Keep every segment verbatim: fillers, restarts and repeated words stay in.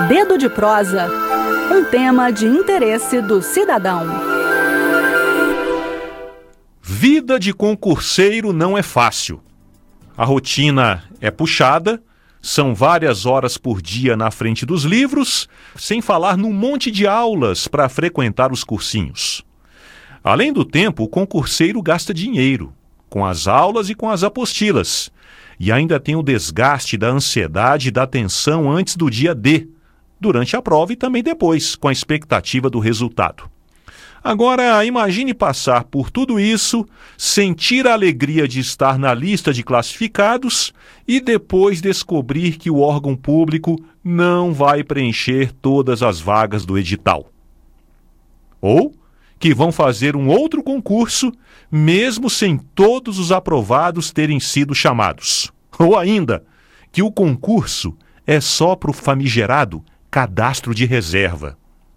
Dedo de prosa, um tema de interesse do cidadão. Vida de concurseiro não é fácil. A rotina é puxada, são várias horas por dia na frente dos livros, sem falar num monte de aulas para frequentar os cursinhos. Além do tempo, o concurseiro gasta dinheiro, com as aulas e com as apostilas. E ainda tem o desgaste da ansiedade e da tensão antes do dia D, durante a prova e também depois, com a expectativa do resultado. Agora, imagine passar por tudo isso, sentir a alegria de estar na lista de classificados e depois descobrir que o órgão público não vai preencher todas as vagas do edital. Ou que vão fazer um outro concurso, mesmo sem todos os aprovados terem sido chamados. Ou ainda, que o concurso é só para o famigerado cadastro de reserva.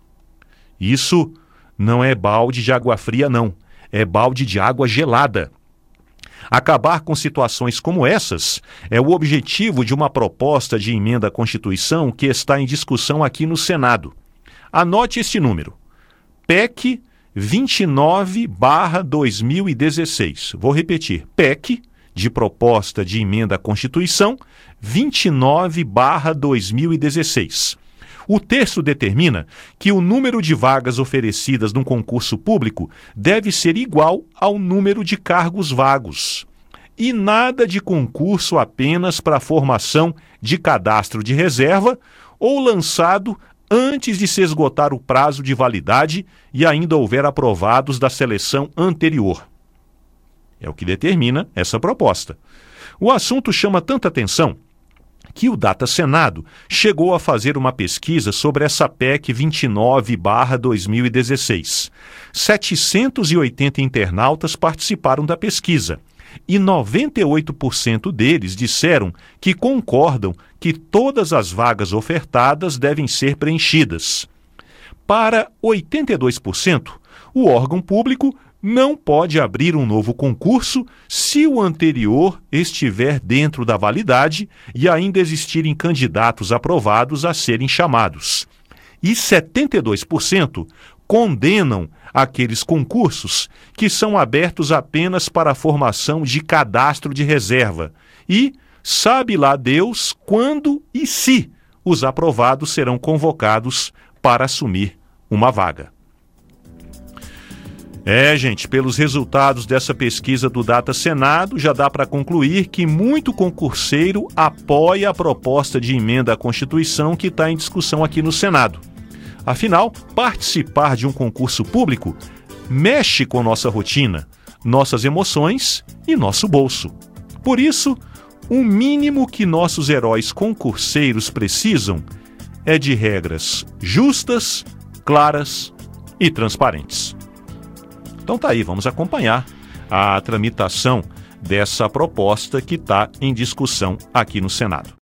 Isso não é balde de água fria, não. É balde de água gelada. Acabar com situações como essas é o objetivo de uma proposta de emenda à Constituição que está em discussão aqui no Senado. Anote este número. P E C vinte e nove barra dois mil e dezesseis. Vou repetir. P E C, de proposta de emenda à Constituição, vinte e nove barra dois mil e dezesseis. O texto determina que o número de vagas oferecidas num concurso público deve ser igual ao número de cargos vagos. E nada de concurso apenas para a formação de cadastro de reserva ou lançado antes de se esgotar o prazo de validade e ainda houver aprovados da seleção anterior. É o que determina essa proposta. O assunto chama tanta atenção que o Data Senado chegou a fazer uma pesquisa sobre essa P E C vinte e nove barra dois mil e dezesseis. setecentos e oitenta internautas participaram da pesquisa e noventa e oito por cento deles disseram que concordam que todas as vagas ofertadas devem ser preenchidas. Para oitenta e dois por cento, o órgão público não pode abrir um novo concurso se o anterior estiver dentro da validade e ainda existirem candidatos aprovados a serem chamados. E setenta e dois por cento condenam aqueles concursos que são abertos apenas para a formação de cadastro de reserva e sabe lá Deus quando e se os aprovados serão convocados para assumir uma vaga. É, gente, pelos resultados dessa pesquisa do Data Senado, já dá para concluir que muito concurseiro apoia a proposta de emenda à Constituição que está em discussão aqui no Senado. Afinal, participar de um concurso público mexe com nossa rotina, nossas emoções e nosso bolso. Por isso, o mínimo que nossos heróis concurseiros precisam é de regras justas, claras e transparentes. Então tá aí, vamos acompanhar a tramitação dessa proposta que está em discussão aqui no Senado.